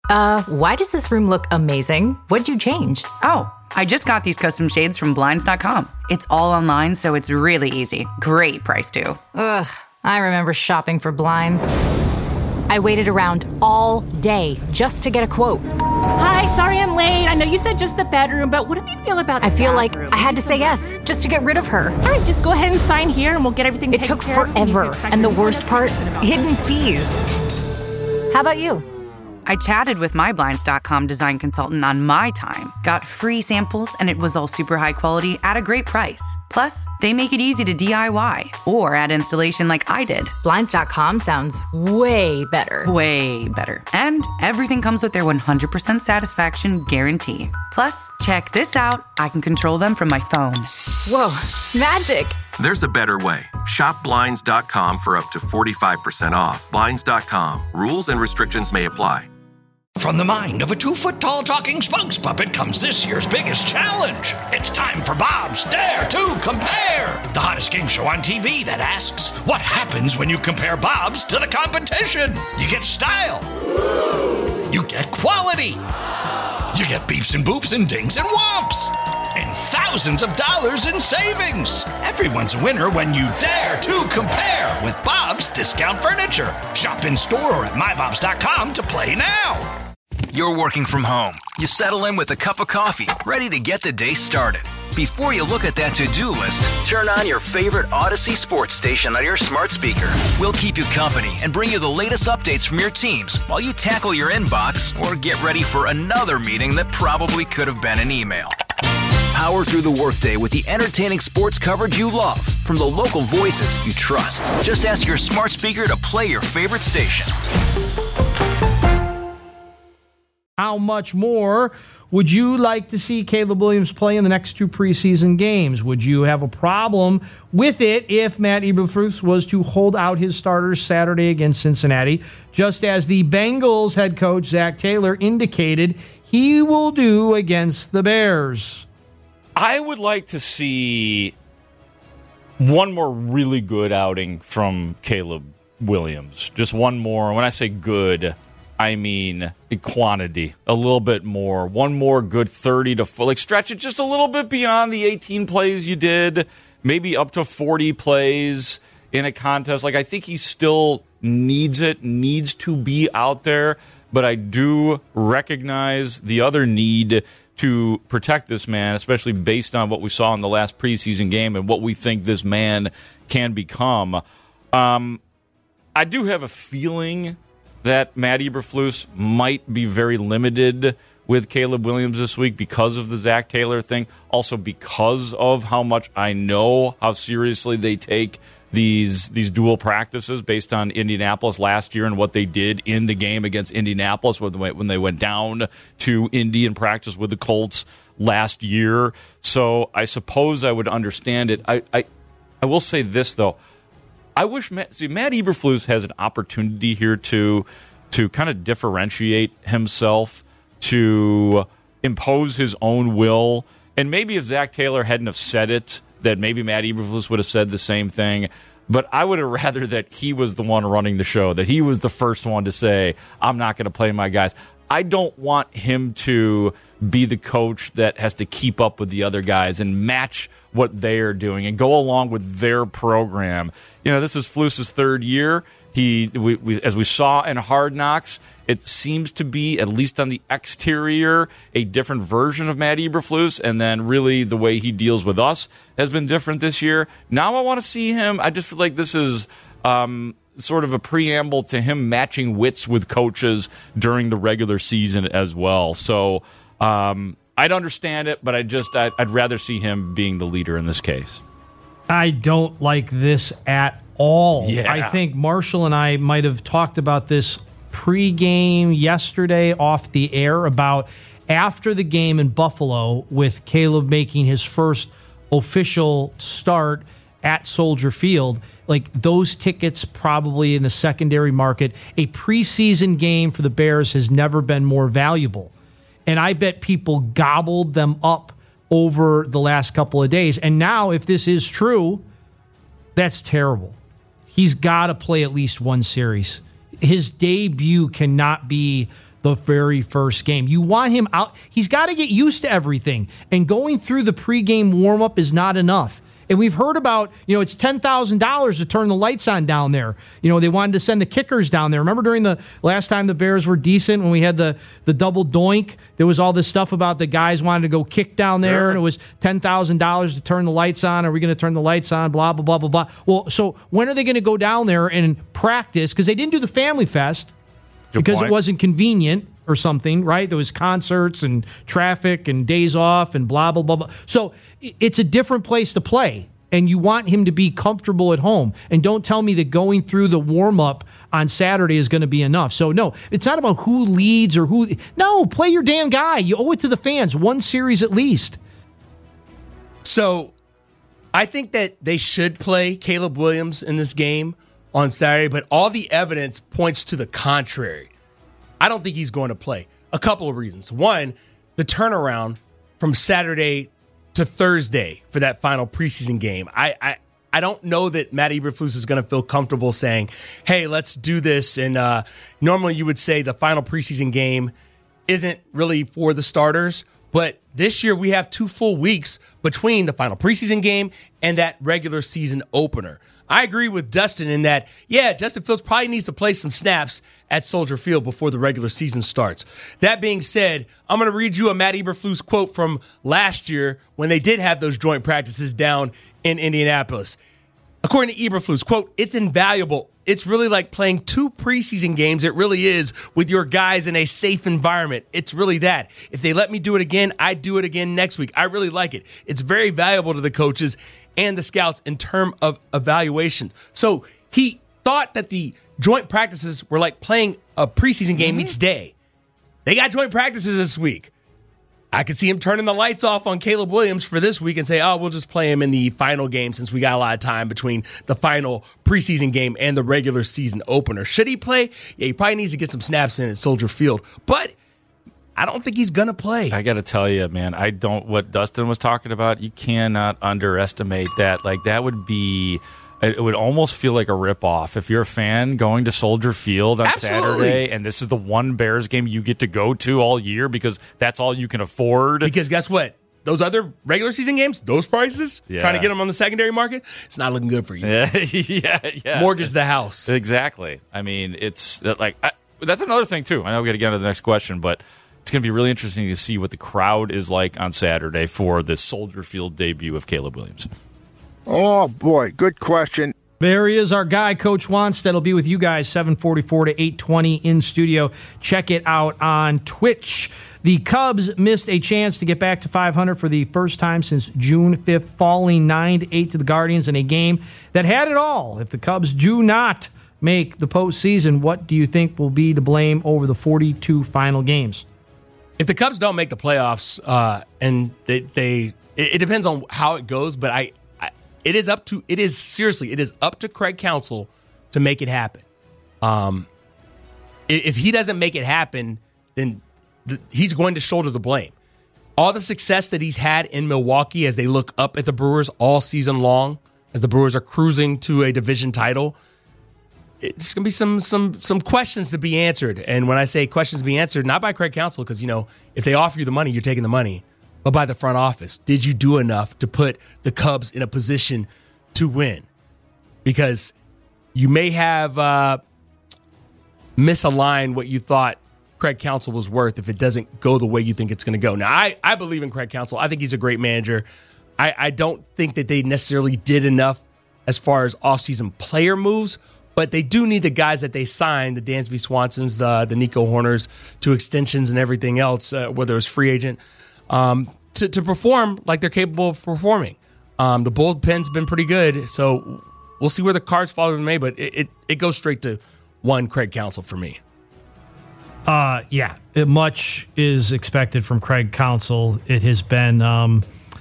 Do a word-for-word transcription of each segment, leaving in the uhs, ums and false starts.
Uh, why does this room look amazing? What'd you change? Oh, I just got these custom shades from Blinds dot com. It's all online, so it's really easy. Great price, too. Ugh, I remember shopping for blinds. I waited around all day just to get a quote. Hi, sorry I'm late. I know you said just the bedroom, but what do you feel about the I feel bathroom? like I had to say yes just to get rid of her. All right, just go ahead and sign here and we'll get everything It taken took care of. forever, and the worst part, hidden fees. How about you? I chatted with my Blinds dot com design consultant on my time, got free samples, and it was all super high quality at a great price. Plus, they make it easy to D I Y or add installation like I did. Blinds dot com sounds way better. Way better. And everything comes with their one hundred percent satisfaction guarantee. Plus, check this out. I can control them from my phone. Whoa, magic. There's a better way. Shop Blinds dot com for up to forty-five percent off. Blinds dot com. Rules and restrictions may apply. From the mind of a two-foot-tall talking spokes puppet comes this year's biggest challenge. It's time for Bob's Dare to Compare, the hottest game show on T V that asks, what happens when you compare Bob's to the competition? You get style. You get quality. You get beeps and boops and dings and whomps. And thousands of dollars in savings. Everyone's a winner when you dare to compare with Bob's Discount Furniture. Shop in store or at my bobs dot com to play now. You're working from home. You settle in with a cup of coffee, ready to get the day started. Before you look at that to-do list, turn on your favorite Odyssey sports station on your smart speaker. We'll keep you company and bring you the latest updates from your teams while you tackle your inbox or get ready for another meeting that probably could have been an email. Power through the workday with the entertaining sports coverage you love from the local voices you trust. Just ask your smart speaker to play your favorite station. How much more would you like to see Caleb Williams play in the next two preseason games? Would you have a problem with it if Matt Eberflus was to hold out his starters Saturday against Cincinnati, just as the Bengals head coach Zach Taylor indicated he will do against the Bears? I would like to see one more really good outing from Caleb Williams. Just one more. When I say good, I mean quantity, a little bit more. One more good thirty to forty. Like stretch it just a little bit beyond the eighteen plays you did, maybe up to forty plays in a contest. Like I think he still needs it, needs to be out there, but I do recognize the other need to protect this man, especially based on what we saw in the last preseason game and what we think this man can become. Um, I do have a feeling that Matt Eberflus might be very limited with Caleb Williams this week because of the Zach Taylor thing. Also because of how much I know how seriously they take these these dual practices based on Indianapolis last year and what they did in the game against Indianapolis when they, when they went down to Indy and practice with the Colts last year. So I suppose I would understand it. I I, I will say this, though. I wish Matt, see, Matt Eberflus has an opportunity here to to kind of differentiate himself, to impose his own will. And maybe if Zach Taylor hadn't have said it, that maybe Matt Eberflus would have said the same thing. But I would have rather that he was the one running the show, that he was the first one to say, I'm not going to play my guys. I don't want him to be the coach that has to keep up with the other guys and match what they are doing and go along with their program. You know, this is Flus's third year. He, we, we, as we saw in Hard Knocks, it seems to be, at least on the exterior, a different version of Matt Eberflus, and then really the way he deals with us has been different this year. Now I want to see him. I just feel like this is um, sort of a preamble to him matching wits with coaches during the regular season as well. So um, I'd understand it, but I just I'd, I'd rather see him being the leader in this case. I don't like this at all. Yeah. I think Marshall and I might have talked about this pregame yesterday off the air about after the game in Buffalo with Caleb making his first official start at Soldier Field. Like those tickets probably in the secondary market, a preseason game for the Bears has never been more valuable. And I bet people gobbled them up over the last couple of days. And now, if this is true, that's terrible. He's got to play at least one series. His debut cannot be the very first game. You want him out. He's got to get used to everything. And going through the pregame warm-up is not enough. And we've heard about, you know, it's ten thousand dollars to turn the lights on down there. You know, they wanted to send the kickers down there. Remember during the last time the Bears were decent when we had the, the double doink? There was all this stuff about the guys wanted to go kick down there, sure. and it was ten thousand dollars to turn the lights on. Are we going to turn the lights on? Blah, blah, blah, blah, blah. Well, so when are they going to go down there and practice? Because they didn't do the Family Fest Good because point. It wasn't convenient or something, right? There was concerts and traffic and days off and blah, blah, blah, blah. So it's a different place to play, and you want him to be comfortable at home. And don't tell me that going through the warm-up on Saturday is going to be enough. So, no, it's not about who leads or who... No, play your damn guy. You owe it to the fans. One series at least. So, I think that they should play Caleb Williams in this game on Saturday, but all the evidence points to the contrary. I don't think he's going to play. A couple of reasons. One, the turnaround from Saturday to Thursday for that final preseason game. I I, I don't know that Matt Eberflus is going to feel comfortable saying, hey, let's do this. And uh, normally you would say the final preseason game isn't really for the starters. But this year we have two full weeks between the final preseason game and that regular season opener. I agree with Dustin in that, yeah, Justin Fields probably needs to play some snaps at Soldier Field before the regular season starts. That being said, I'm going to read you a Matt Eberflus quote from last year when they did have those joint practices down in Indianapolis. According to Eberflus, quote, it's invaluable. It's really like playing two preseason games. It really is with your guys in a safe environment. It's really that. If they let me do it again, I'd do it again next week. I really like it. It's very valuable to the coaches and the scouts in terms of evaluation. So he thought that the joint practices were like playing a preseason game mm-hmm. each day. They got joint practices this week. I could see him turning the lights off on Caleb Williams for this week and say, oh, we'll just play him in the final game since we got a lot of time between the final preseason game and the regular season opener. Should he play? Yeah, he probably needs to get some snaps in at Soldier Field. But I don't think he's going to play. I got to tell you, man, I don't, what Dustin was talking about, you cannot underestimate that. Like, that would be, it would almost feel like a ripoff. If you're a fan going to Soldier Field on Absolutely. Saturday, and this is the one Bears game you get to go to all year because that's all you can afford. Because guess what? Those other regular season games, those prices, yeah. trying to get them on the secondary market, it's not looking good for you. Yeah, yeah, yeah. Mortgage the house. Exactly. I mean, it's like, I, that's another thing, too. I know we got to get into the next question, but it's going to be really interesting to see what the crowd is like on Saturday for the Soldier Field debut of Caleb Williams. Oh, boy. Good question. There he is, our guy, Coach Wannstedt. Will be with you guys seven forty-four to eight twenty in studio. Check it out on Twitch. The Cubs missed a chance to get back to five hundred for the first time since June fifth, falling nine to eight to the Guardians in a game that had it all. If the Cubs do not make the postseason, what do you think will be to blame over the forty-two final games? If the Cubs don't make the playoffs, uh, and they, they it, it depends on how it goes, but I, I, it is up to, it is seriously, it is up to Craig Counsell to make it happen. Um, if he doesn't make it happen, then the, he's going to shoulder the blame. All the success that he's had in Milwaukee as they look up at the Brewers all season long, as the Brewers are cruising to a division title, it's going to be some some some questions to be answered. And when I say questions to be answered, not by Craig Counsell, because, you know, if they offer you the money, you're taking the money, but by the front office. Did you do enough to put the Cubs in a position to win? Because you may have uh, misaligned what you thought Craig Counsell was worth if it doesn't go the way you think it's going to go. Now, I, I believe in Craig Counsell. I think he's a great manager. I, I don't think that they necessarily did enough as far as offseason player moves, but they do need the guys that they signed, the Dansby Swansons, uh, the Nico Horners, to extensions and everything else, uh, whether it was free agent, um, to, to perform like they're capable of performing. Um, the bullpen's been pretty good, so we'll see where the cards fall in May, but it, it, it goes straight to one Craig Counsell for me. Uh, yeah, it, much is expected from Craig Counsell. It has been um,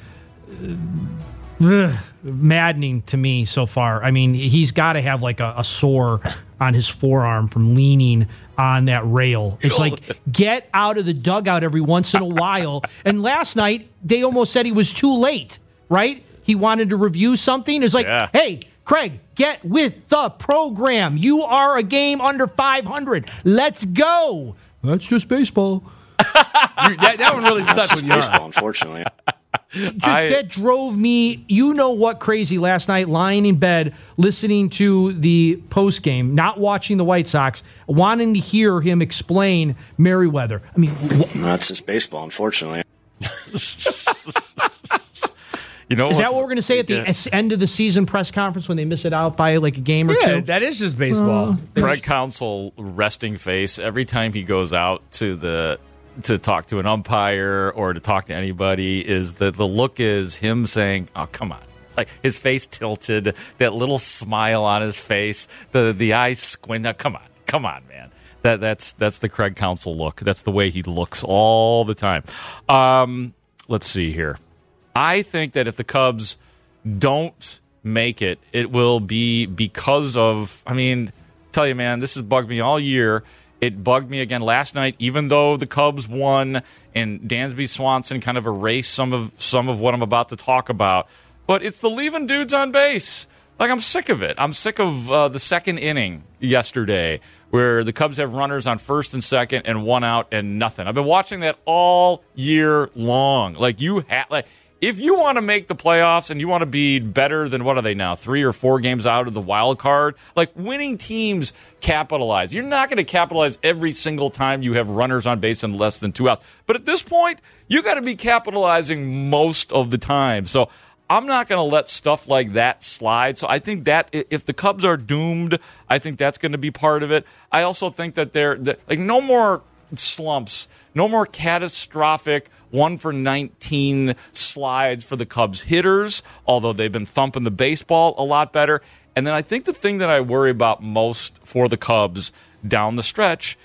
ugh, maddening to me so far. I mean, he's got to have like a, a sore on his forearm from leaning on that rail. It's like, get out of the dugout every once in a while. And last night, they almost said he was too late, right? He wanted to review something. It's like, yeah. Hey, Craig, get with the program. You are a game under five hundred. Let's go. That's just baseball. that, that one really That's stuck just with you. baseball, unfortunately. Just I- that drove me, you know what, crazy last night, lying in bed, listening to the post game, not watching the White Sox, wanting to hear him explain Merriweather. I mean, wh- That's just baseball, unfortunately. You know, is that what's- what we're going to say at the yeah. s- end of the season press conference when they miss it out by like a game or Yeah, two? that is just baseball. Craig Counsell resting face every time he goes out to the to talk to an umpire or to talk to anybody is that the look is him saying, "Oh, come on." Like his face tilted, that little smile on his face, the the eyes squint. Now, come on. Come on, man. That that's that's the Craig Counsell look. That's the way he looks all the time. Um, let's see here. I think that if the Cubs don't make it, it will be because of, I mean, tell you, man, this has bugged me all year. It bugged me again last night, even though the Cubs won and Dansby Swanson kind of erased some of some of what I'm about to talk about. But it's the leaving dudes on base. Like, I'm sick of it. I'm sick of uh, the second inning yesterday where the Cubs have runners on first and second and one out and nothing. I've been watching that all year long. Like, you have, like, if you want to make the playoffs and you want to be better than, what are they now, three or four games out of the wild card, like, winning teams capitalize. You're not going to capitalize every single time you have runners on base in less than two outs. But at this point, you got to be capitalizing most of the time. So I'm not going to let stuff like that slide. So I think that if the Cubs are doomed, I think that's going to be part of it. I also think that they're, that, like, no more slumps, no more catastrophic one for nineteen slides for the Cubs hitters, although they've been thumping the baseball a lot better. And then I think the thing that I worry about most for the Cubs down the stretch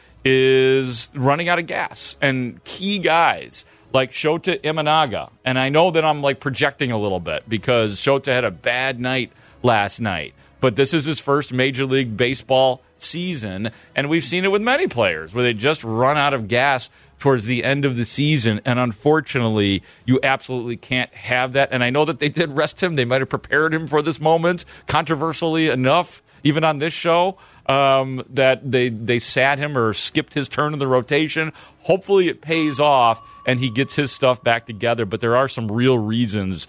is running out of gas and key guys like Shota Imanaga. And I know that I'm like projecting a little bit because Shota had a bad night last night, but this is his first Major League Baseball season, and we've seen it with many players where they just run out of gas towards the end of the season, and unfortunately, you absolutely can't have that. And I know that they did rest him. They might have prepared him for this moment, controversially enough, even on this show, um, that they, they sat him or skipped his turn in the rotation. Hopefully it pays off, and he gets his stuff back together, but there are some real reasons.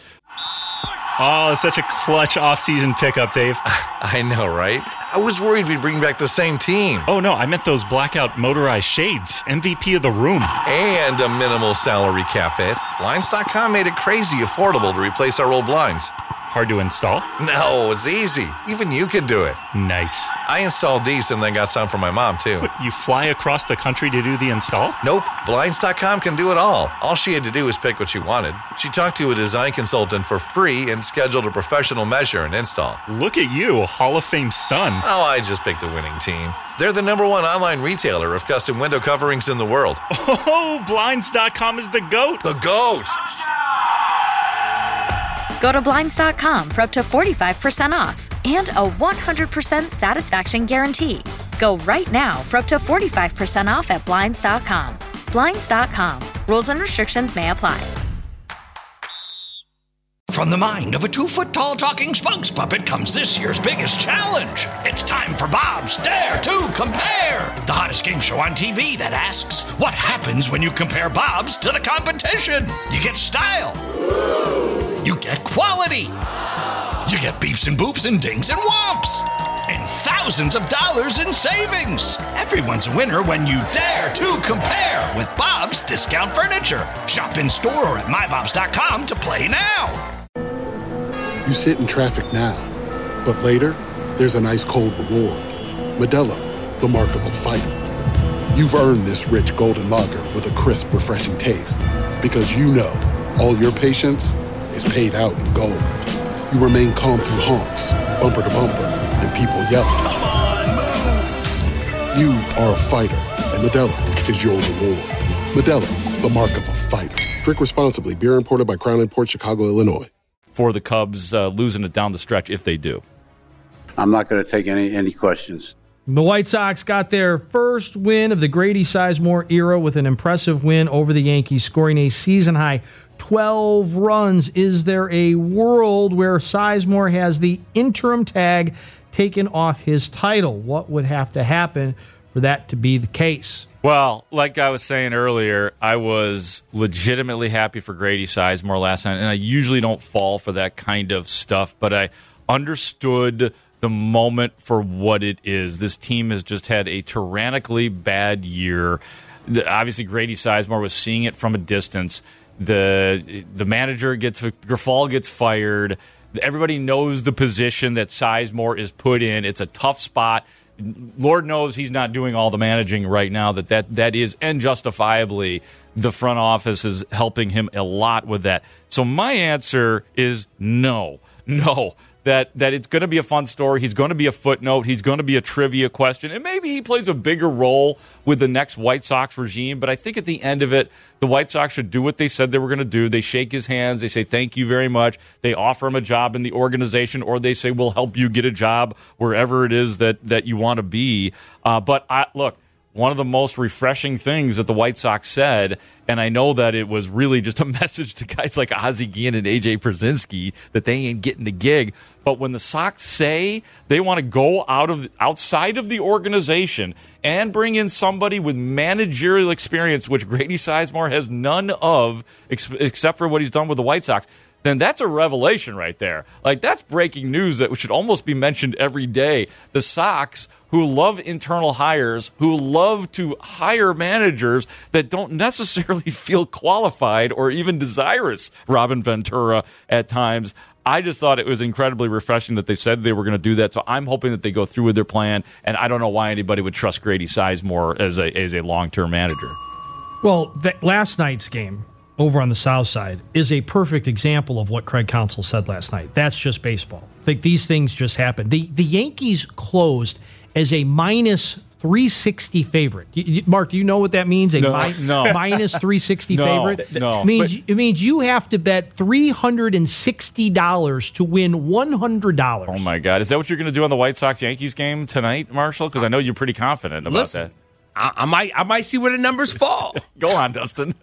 Oh, such a clutch off-season pickup, Dave. I know, right? I was worried we'd bring back the same team. Oh, no, I meant those blackout motorized shades. M V P of the room. And a minimal salary cap hit. Blinds dot com made it crazy affordable to replace our old blinds. Hard to install? No, it's easy. Even you could do it. Nice. I installed these and then got some for my mom, too. You fly across the country to do the install? Nope. Blinds dot com can do it all. All she had to do was pick what she wanted. She talked to a design consultant for free and scheduled a professional measure and install. Look at you, Hall of Fame son. Oh, I just picked the winning team. They're the number one online retailer of custom window coverings in the world. Oh, Blinds dot com is the GOAT. The GOAT! Go to Blinds dot com for up to forty-five percent off and a one hundred percent satisfaction guarantee. Go right now for up to forty-five percent off at Blinds dot com. Blinds dot com. Rules and restrictions may apply. From the mind of a two-foot-tall talking spokes puppet comes this year's biggest challenge. It's time for Bob's Dare to Compare, the hottest game show on T V that asks, what happens when you compare Bob's to the competition? You get style. You get quality. You get beeps and boops and dings and whomps. And thousands of dollars in savings. Everyone's a winner when you dare to compare with Bob's Discount Furniture. Shop in store or at my bobs dot com to play now. You sit in traffic now, but later, there's an ice-cold reward. Modelo, the mark of a fighter. You've earned this rich golden lager with a crisp, refreshing taste. Because you know, all your patience is paid out in gold. You remain calm through honks, bumper to bumper, and people yelling. Come on, move! You are a fighter, and Modelo is your reward. Modelo, the mark of a fighter. Drink responsibly. Beer imported by Crown Imports, Chicago, Illinois. For the Cubs uh, losing it down the stretch if they do. I'm not going to take any any questions. The White Sox got their first win of the Grady Sizemore era with an impressive win over the Yankees, scoring a season-high twelve runs. Is there a world where Sizemore has the interim tag taken off his title? What would have to happen for that to be the case? Well, like I was saying earlier, I was legitimately happy for Grady Sizemore last night, and I usually don't fall for that kind of stuff, but I understood the moment for what it is. This team has just had a tyrannically bad year. The, obviously, Grady Sizemore was seeing it from a distance. The the manager gets Grafal gets fired. Everybody knows the position that Sizemore is put in. It's a tough spot. Lord knows he's not doing all the managing right now. That that, that is, and justifiably, the front office is helping him a lot with that. So my answer is no. No. That that it's going to be a fun story. He's going to be a footnote. He's going to be a trivia question. And maybe he plays a bigger role with the next White Sox regime. But I think at the end of it, the White Sox should do what they said they were going to do. They shake his hands. They say, thank you very much. They offer him a job in the organization, or they say, we'll help you get a job wherever it is that, that you want to be. Uh, but I, look, one of the most refreshing things that the White Sox said, and I know that it was really just a message to guys like Ozzie Guillen and A J Pierzynski that they ain't getting the gig. But when the Sox say they want to go out of outside of the organization and bring in somebody with managerial experience, which Grady Sizemore has none of, ex- except for what he's done with the White Sox, then that's a revelation right there. Like, that's breaking news that should almost be mentioned every day. The Sox, who love internal hires, who love to hire managers that don't necessarily feel qualified or even desirous, Robin Ventura at times. I just thought it was incredibly refreshing that they said they were going to do that. So I'm hoping that they go through with their plan, and I don't know why anybody would trust Grady Sizemore as a as a long-term manager. Well, that last night's game over on the South Side is a perfect example of what Craig Counsell said last night. That's just baseball. Like, these things just happen. The the Yankees closed as a minus three sixty favorite. Mark, do you know what that means? A no, mi- no. minus three sixty no, favorite? No. It means, it means you have to bet three hundred sixty dollars to win one hundred dollars. Oh, my God. Is that what you're going to do on the White Sox-Yankees game tonight, Marshall? Because I know you're pretty confident about Listen, that. I, I might I might see where the numbers fall. Go on, Dustin.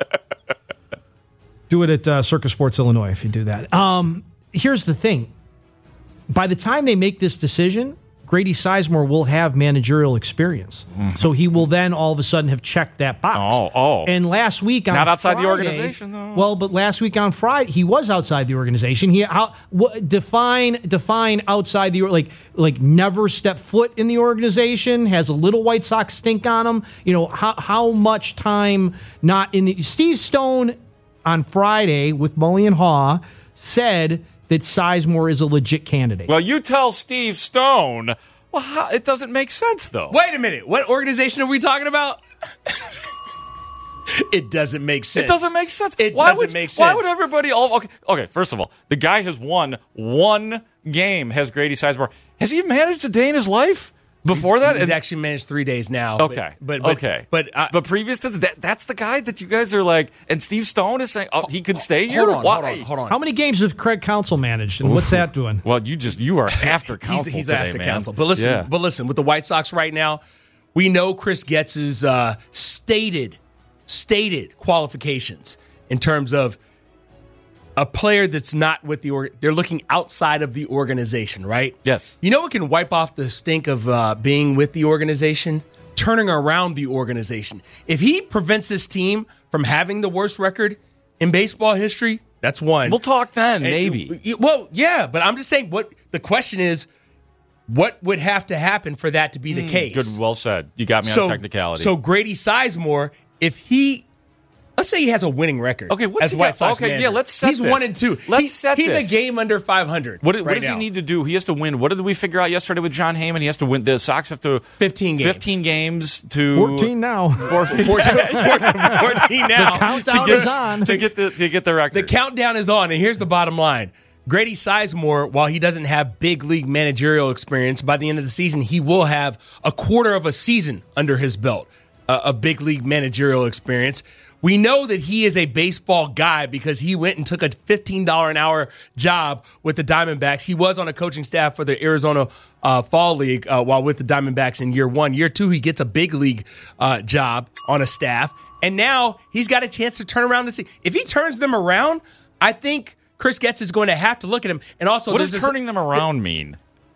Do it at uh, Circus Sports Illinois if you do that. Um, here's the thing. By the time they make this decision, Grady Sizemore will have managerial experience. Mm-hmm. So he will then all of a sudden have checked that box. Oh, oh. And last week on Not outside Friday, the organization, though. Well, but last week on Friday, he was outside the organization. He how what, define define outside the like like never step foot in the organization, has a little White Sox stink on him. You know, how how much time not in the Steve Stone on Friday with Mully and Haw said that Sizemore is a legit candidate. Well, you tell Steve Stone. Well, how, it doesn't make sense, though. Wait a minute. What organization are we talking about? It doesn't make sense. It doesn't make sense. It why doesn't would, make sense. Why would everybody all... Okay, okay, first of all, the guy has won one game, has Grady Sizemore. Has he managed a day in his life? Before he's, that, he's and, actually managed three days now. Okay, but, but, but okay, but uh, but previous to that, that's the guy that you guys are like. And Steve Stone is saying, "Oh, he could stay here." Hold on, Why? hold on, hold on. How many games have Craig Counsell managed, and Oof. what's that doing? Well, you just you are after Counsell he's, he's today, after man. Counsell. But listen, yeah. but listen, with the White Sox right now, we know Chris Getz's uh, stated stated qualifications in terms of a player that's not with the org- they're looking outside of the organization, right? Yes. You know what can wipe off the stink of uh, being with the organization? Turning around the organization. If he prevents this team from having the worst record in baseball history, that's one. We'll talk then, and, maybe. Well, yeah, but I'm just saying what the question is, what would have to happen for that to be the mm, case? Good, well said. You got me so, on technicality. So Grady Sizemore, if he Let's say he has a winning record. Okay, what's as he White got? Sox Okay, manager. yeah, let's set He's this. one and two. Let's he, set he's this. a game under five hundred. What, right what does now. he need to do? He has to win. What did we figure out yesterday with John Heyman? He has to win. The Sox have to fifteen games. Fifteen games to fourteen now. fourteen, fourteen now. The countdown get, is on to get the to get the record. The countdown is on, and here's the bottom line. Grady Sizemore, while he doesn't have big league managerial experience, by the end of the season, he will have a quarter of a season under his belt uh, of big league managerial experience. We know that he is a baseball guy because he went and took a fifteen dollars an hour job with the Diamondbacks. He was on a coaching staff for the Arizona uh, Fall League uh, while with the Diamondbacks in year one. Year two, he gets a big league uh, job on a staff. And now he's got a chance to turn around this. If he turns them around, I think Chris Getz is going to have to look at him. And also, what does this, turning them around mean?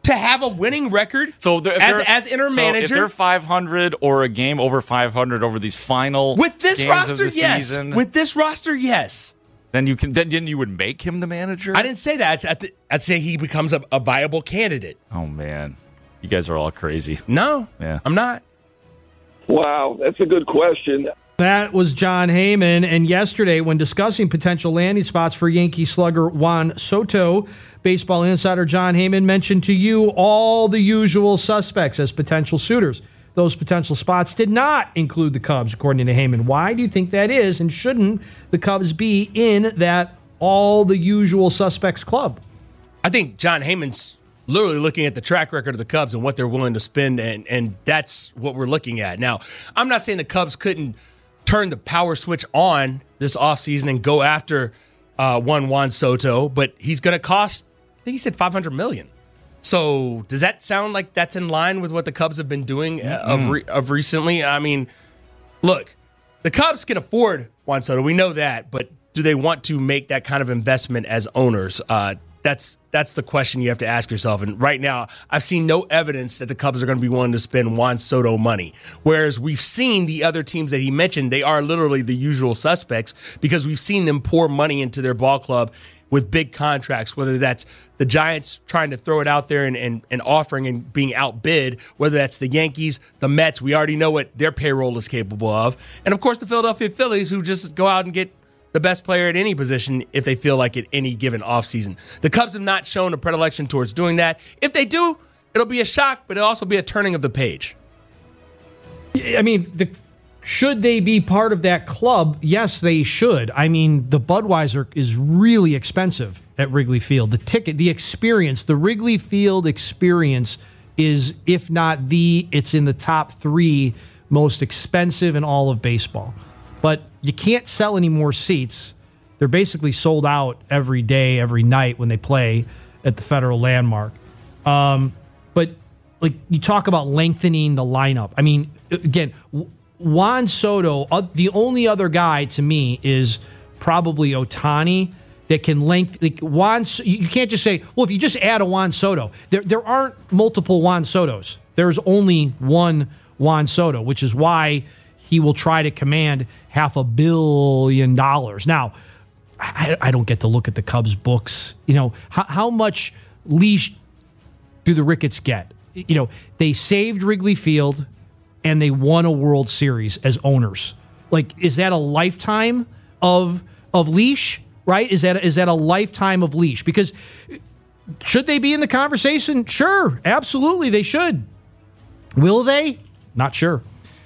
To have a winning record so if as, as interim so manager. If they're five hundred or a game over five hundred over these final with this games roster, of the yes. season, With this roster, yes. Then you can. Then, then you would make him the manager. I didn't say that. I'd, I'd say he becomes a, a viable candidate. Oh man, you guys are all crazy. No, yeah, I'm not. Wow, that's a good question. That was Jon Heyman. And yesterday, when discussing potential landing spots for Yankee slugger Juan Soto, Baseball Insider Jon Heyman mentioned to you all the usual suspects as potential suitors. Those potential spots did not include the Cubs, according to Heyman. Why do you think that is? And shouldn't the Cubs be in that all the usual suspects club? I think Jon Heyman's literally looking at the track record of the Cubs and what they're willing to spend, and, and that's what we're looking at. Now, I'm not saying the Cubs couldn't turn the power switch on this offseason and go after uh, one Juan Soto, but he's going to cost, I think he said five hundred million dollars. So does that sound like that's in line with what the Cubs have been doing mm-hmm. of re- of recently? I mean, look, the Cubs can afford Juan Soto. We know that, but do they want to make that kind of investment as owners? Uh, that's that's the question you have to ask yourself. And right now, I've seen no evidence that the Cubs are going to be willing to spend Juan Soto money. Whereas we've seen the other teams that he mentioned, they are literally the usual suspects because we've seen them pour money into their ball club with big contracts, whether that's the Giants trying to throw it out there and, and, and offering and being outbid, whether that's the Yankees, the Mets, we already know what their payroll is capable of, and of course the Philadelphia Phillies, who just go out and get the best player at any position if they feel like at any given offseason. The Cubs have not shown a predilection towards doing that. If they do, it'll be a shock, but it'll also be a turning of the page. I mean, the should they be part of that club? Yes, they should. I mean, the Budweiser is really expensive at Wrigley Field. The ticket, the experience, the Wrigley Field experience is, if not the, it's in the top three most expensive in all of baseball. But you can't sell any more seats. They're basically sold out every day, every night when they play at the Federal Landmark. Um, but like you talk about lengthening the lineup. I mean, again, Juan Soto, uh, the only other guy to me is probably Ohtani that can length. Like Juan, you can't just say, well, if you just add a Juan Soto, there there aren't multiple Juan Sotos. There's only one Juan Soto, which is why he will try to command half a billion dollars. Now, I, I don't get to look at the Cubs books. You know, how, how much leash do the Ricketts get? You know, they saved Wrigley Field and they won a World Series as owners. Like, is that a lifetime of of leash, right? Is that is that a lifetime of leash? Because should they be in the conversation? Sure, absolutely they should. Will they? Not sure.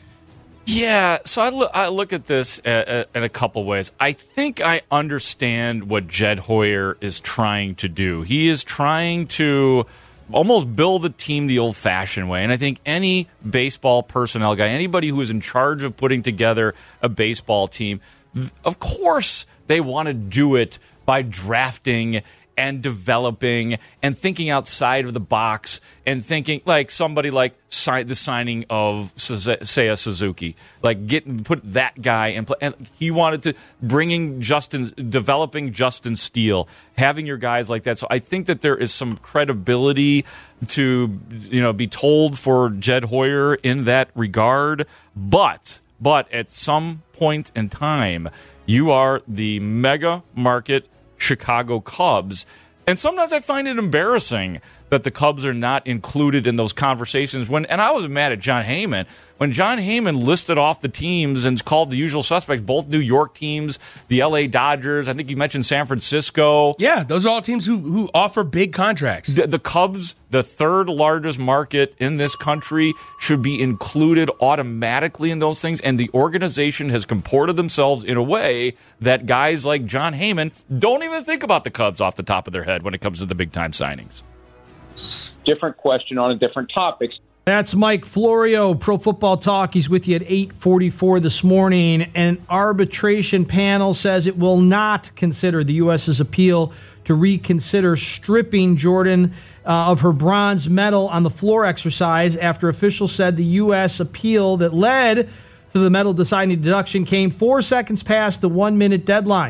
Yeah, so I look, I look at this in a couple ways. I think I understand what Jed Hoyer is trying to do. He is trying to almost build a team the old-fashioned way. And I think any baseball personnel guy, anybody who is in charge of putting together a baseball team, of course they want to do it by drafting and developing and thinking outside of the box and thinking like somebody like si- the signing of Seiya Suzuki, like get put that guy in play. And he wanted to bringing Justin, developing Justin Steele, having your guys like that. So I think that there is some credibility to, you know, be told for Jed Hoyer in that regard. But but at some point in time, you are the mega market Chicago Cubs. And sometimes I find it embarrassing that the Cubs are not included in those conversations. When and I was mad at Jon Heyman. When Jon Heyman listed off the teams and called the usual suspects, both New York teams, the L A Dodgers, I think you mentioned San Francisco. Yeah, those are all teams who, who offer big contracts. The, the Cubs, the third largest market in this country, should be included automatically in those things. And the organization has comported themselves in a way that guys like Jon Heyman don't even think about the Cubs off the top of their head when it comes to the big-time signings. Different question on a different topic. That's Mike Florio, Pro Football Talk. He's with you at eight forty-four this morning. An arbitration panel says it will not consider the U S's appeal to reconsider stripping Jordan uh, of her bronze medal on the floor exercise after officials said the U S appeal that led to the medal deciding deduction came four seconds past the one-minute deadline.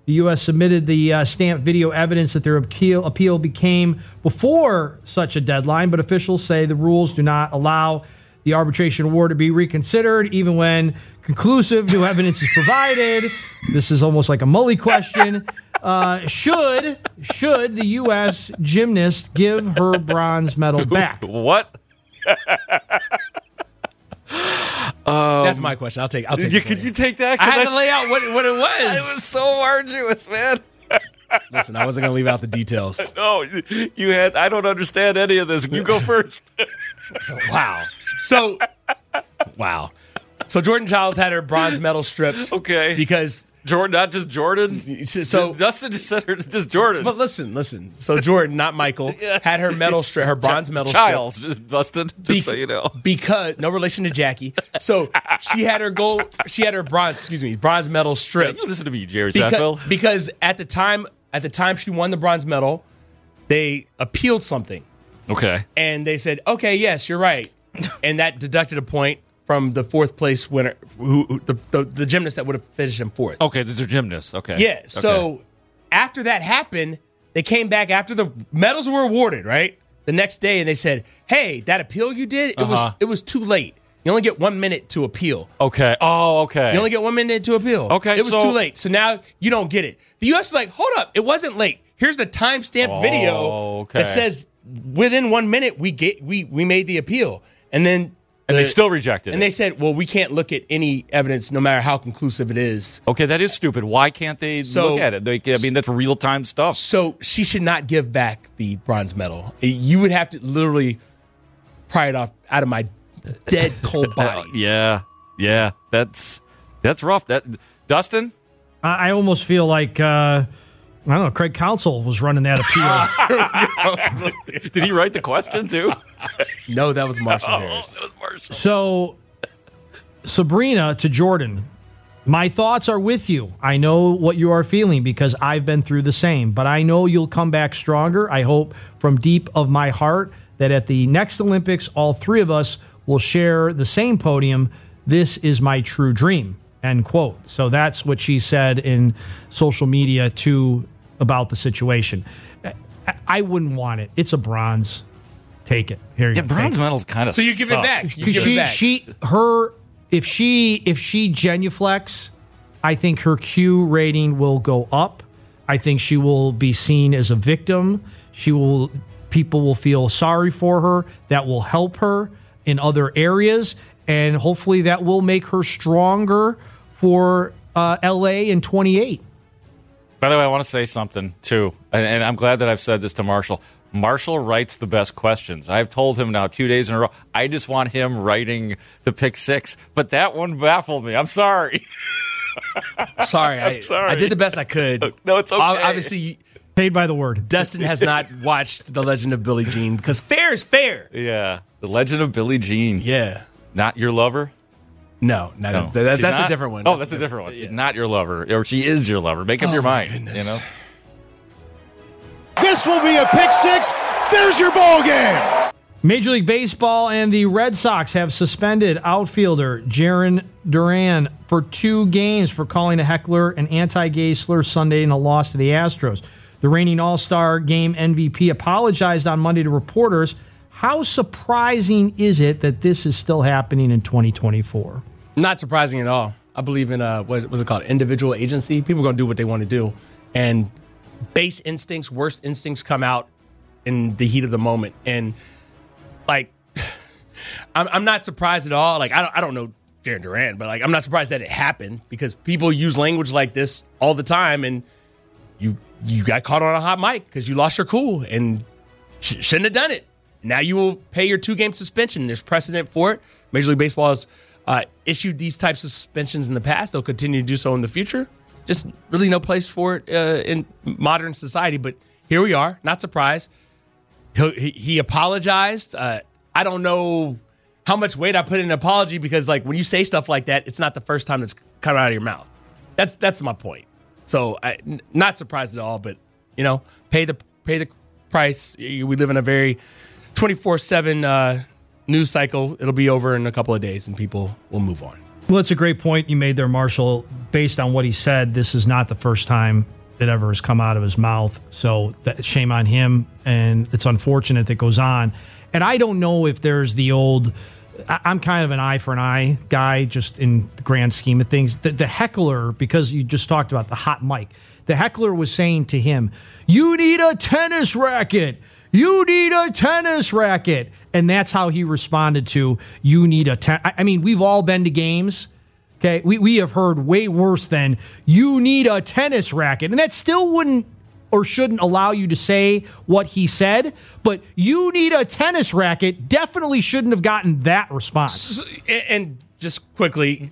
The U S submitted the uh, stamped video evidence that their appeal, appeal became before such a deadline, but officials say the rules do not allow the arbitration award to be reconsidered, even when conclusive new evidence is provided. This is almost like a Mully question. Uh, should should the U S gymnast give her bronze medal back? What? um, That's my question. I'll take. I'll take. You, it could you take that? I had to lay out what what it was. It was so arduous, man. Listen, I wasn't going to leave out the details. No, you had. I don't understand any of this. You go first. Wow. So, wow. So Jordan Childs had her bronze medal stripped. Okay. Because Jordan, not just Jordan. So Dustin just said her, just Jordan. But listen, listen. So Jordan, not Michael, Yeah. had her medal stripped, her bronze medal Childs, stripped. just Dustin, just Be- so you know. Because no relation to Jackie. So she had her gold. She had her bronze. Excuse me, bronze medal stripped. You listen to me, Jerry because, Seinfeld. because at the time, at the time she won the bronze medal, they appealed something, Okay. and they said, "Okay, yes, you're right," and that deducted a point from the fourth place winner, who, who the, the the gymnast that would have finished in fourth. Okay, these are gymnasts. Okay. Yeah. So Okay. after that happened, they came back after the medals were awarded, right? The next day, and they said, "Hey, that appeal you did, it was Uh-huh. it was too late. You only get one minute to appeal. Okay. Oh, okay. You only get one minute to appeal. Okay, it was so- too late. So now you don't get it." The U S is like, "Hold up, it wasn't late. Here's the timestamped Oh, video okay. that says within one minute we get we we made the appeal." And then And the- they still rejected And it. they said, "Well, we can't look at any evidence, no matter how conclusive it is." Okay, that is stupid. Why can't they So- look at it? They, I mean, that's real time stuff. So she should not give back the bronze medal. You would have to literally pry it off out of my dead cold body. Yeah, yeah. That's that's rough. That Dustin. I, I almost feel like uh, I don't know. Craig Counsell was running that appeal. Did he write the question too? No, that was Marshall Oh, Harris. that was Marshall. So, Sabrina to Jordan, my thoughts are with you. I know what you are feeling because I've been through the same, but I know you'll come back stronger. I hope from deep of my heart that at the next Olympics, all three of us will share the same podium. This is my true dream, end quote. So that's what she said in social media too about the situation. I, I wouldn't want it. It's a bronze. Take it. Here you Yeah, go. bronze Take it. medals kind of. So you give it back. You Because give she, it back. she, her, if she, if she genuflects, I think her Q rating will go up. I think she will be seen as a victim. She will, people will feel sorry for her. That will help her in other areas, and hopefully that will make her stronger for uh, L A in twenty-eight. By the way, I want to say something too, and, and I'm glad that I've said this to Marshall. Marshall writes the best questions. I've told him now two days in a row. I just want him writing the pick six, but that one baffled me. I'm sorry. Sorry, I, I'm sorry. I did the best I could. No, it's okay. Ob- Obviously, you- Paid by the word. Dustin has not watched The Legend of Billie Jean because fair is fair. Yeah, The Legend of Billie Jean. Yeah. Not your lover? No, no, No. that- She's that's not? a different one. Oh, that's a different one. She's not your lover, or she is your lover. Make up Oh, your my mind. goodness. You know. This will be a pick six. There's your ball game. Major League Baseball and the Red Sox have suspended outfielder Jarren Duran for two games for calling a heckler an anti-gay slur Sunday in a loss to the Astros. The reigning All-Star Game M V P apologized on Monday to reporters. How surprising is it that this is still happening in twenty twenty-four? Not surprising at all. I believe in, uh, what was it called? Individual agency. People are going to do what they want to do. And base instincts, worst instincts come out in the heat of the moment. And, like, I'm, I'm not surprised at all. Like, I don't, I don't know Jarren Duran, but, like, I'm not surprised that it happened because people use language like this all the time. And you you got caught on a hot mic because you lost your cool and sh- shouldn't have done it. Now you will pay your two-game suspension. There's precedent for it. Major League Baseball has uh, issued these types of suspensions in the past. They'll continue to do so in the future. Just really no place for it uh, in modern society. But here we are. Not surprised. He, he, he apologized. Uh, I don't know how much weight I put in an apology because, like, when you say stuff like that, it's not the first time that's come out of your mouth. That's that's my point. So, I, n- not surprised at all. But you know, pay the pay the price. We live in a very twenty-four seven uh, news cycle. It'll be over in a couple of days, and people will move on. Well, it's a great point you made there, Marshall. Based on what he said, this is not the first time it ever has come out of his mouth. So that, shame on him, and it's unfortunate that it goes on. And I don't know if there's the old, I'm kind of an eye for an eye guy, just in the grand scheme of things. The, the heckler, because you just talked about the hot mic, the heckler was saying to him, you need a tennis racket. You need a tennis racket. And that's how he responded to, you need a ten. I mean, we've all been to games. Okay, we, we have heard way worse than, you need a tennis racket. And that still wouldn't or shouldn't allow you to say what he said, but you need a tennis racket definitely shouldn't have gotten that response. And just quickly,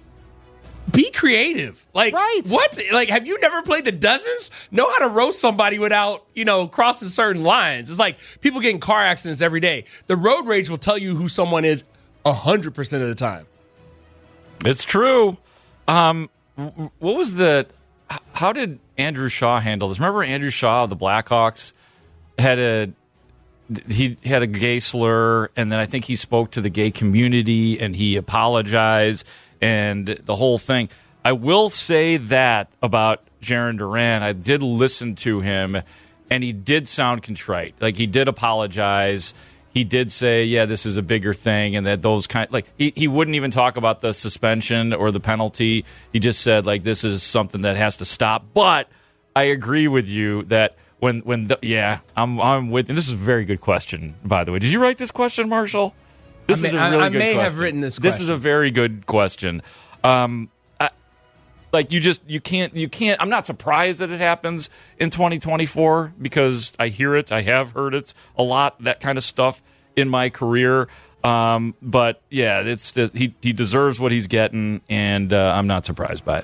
be creative. Like, right. what? Like, have you never played the dozens? Know how to roast somebody without, you know, crossing certain lines. It's like people get in car accidents every day. The road rage will tell you who someone is one hundred percent of the time. It's true. Um, what was the... How did Andrew Shaw handle this? Remember Andrew Shaw of the Blackhawks had a he had a gay slur, and then I think he spoke to the gay community and he apologized and the whole thing. I will say that about Jarren Duran. I did listen to him, and he did sound contrite. Like, he did apologize. He did say, yeah, this is a bigger thing, and that those kind, like, he, he wouldn't even talk about the suspension or the penalty. He just said, like, this is something that has to stop. But I agree with you that when, when the, yeah, I'm I'm with, and this is a very good question, by the way. Did you write this question, Marshall? This I may, is a really I, I good may question. have written this question. This is a very good question. Um, I, like, you just, you can't, you can't, I'm not surprised that it happens in twenty twenty-four because I hear it, I have heard it a lot, that kind of stuff in my career. Um, but yeah, it's he he deserves what he's getting, and uh, I'm not surprised by it.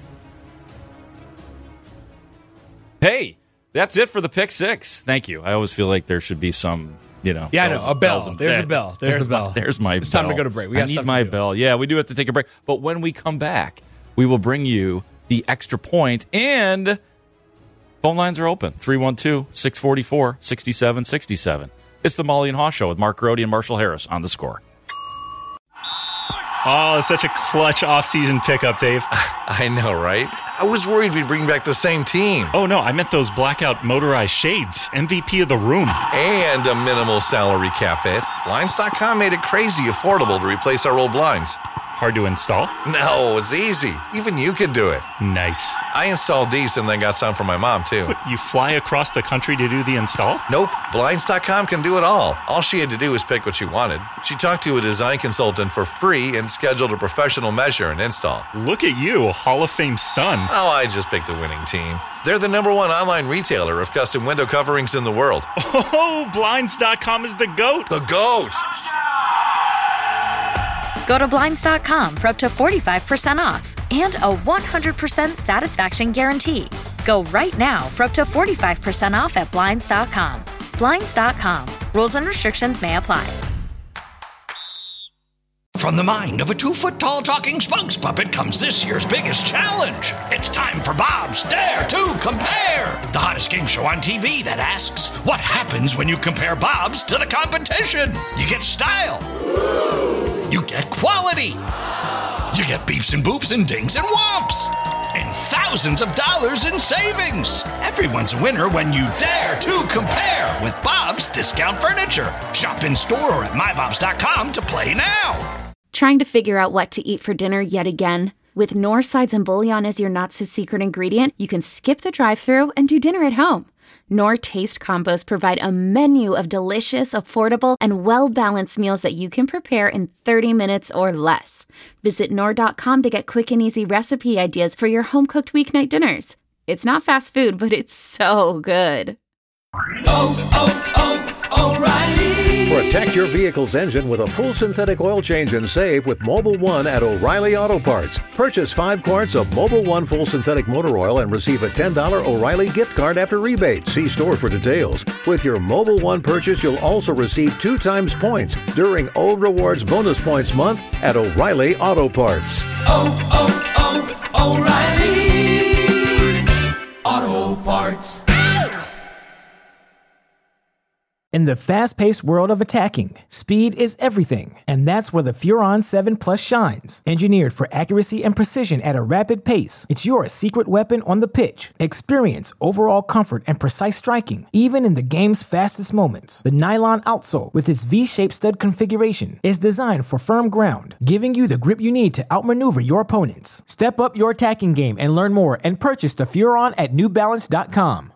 Hey, that's it for the pick six. Thank you. I always feel like there should be some, you know. Yeah, I bells, know. A bell. and, There's there, a bell. There's, there's the bell. My, there's my it's bell. It's time to go to break. We got I need stuff my to do. bell. Yeah, we do have to take a break. But when we come back, we will bring you the extra point, and phone lines are open. three one two, six four four, six seven six seven. It's the Molly and Haw Show with Mark Grody and Marshall Harris on The Score. Oh, such a clutch off-season pickup, Dave. I know, right? I was worried we'd bring back the same team. Oh, no, I meant those blackout motorized shades. M V P of the room. And a minimal salary cap hit. Blinds dot com made it crazy affordable to replace our old blinds. Hard to install? No, it's easy. Even you could do it. Nice. I installed these and then got some for my mom, too. What, you fly across the country to do the install? Nope. Blinds dot com can do it all. All she had to do was pick what she wanted. She talked to a design consultant for free and scheduled a professional measure and install. Look at you, Hall of Fame son. Oh, I just picked the winning team. They're the number one online retailer of custom window coverings in the world. Oh, Blinds dot com is the GOAT. The GOAT! Go to Blinds dot com for up to forty-five percent off and a one hundred percent satisfaction guarantee. Go right now for up to forty-five percent off at Blinds dot com. Blinds dot com. Rules and restrictions may apply. From the mind of a two-foot-tall talking spokes puppet comes this year's biggest challenge. It's time for Bob's Dare to Compare, the hottest game show on T V that asks, what happens when you compare Bob's to the competition? You get style. You get quality. You get beeps and boops and dings and whomps. And thousands of dollars in savings. Everyone's a winner when you dare to compare with Bob's Discount Furniture. Shop in store or at my bobs dot com to play now. Trying to figure out what to eat for dinner yet again? With Knorr sides and bouillon as your not-so-secret ingredient, you can skip the drive-thru and do dinner at home. Knorr Taste Combos provide a menu of delicious, affordable, and well-balanced meals that you can prepare in thirty minutes or less. Visit Knorr dot com to get quick and easy recipe ideas for your home-cooked weeknight dinners. It's not fast food, but it's so good. Oh, oh, oh, O'Reilly! Protect your vehicle's engine with a full synthetic oil change and save with Mobil one at O'Reilly Auto Parts. Purchase five quarts of Mobil one full synthetic motor oil and receive a ten dollars O'Reilly gift card after rebate. See store for details. With your Mobil one purchase, you'll also receive two times points during O Rewards Bonus Points Month at O'Reilly Auto Parts. Oh, oh, oh, O'Reilly Auto Parts. In the fast-paced world of attacking, speed is everything, and that's where the Furon seven Plus shines. Engineered for accuracy and precision at a rapid pace, it's your secret weapon on the pitch. Experience overall comfort and precise striking, even in the game's fastest moments. The nylon outsole, with its V-shaped stud configuration, is designed for firm ground, giving you the grip you need to outmaneuver your opponents. Step up your attacking game and learn more and purchase the Furon at New Balance dot com.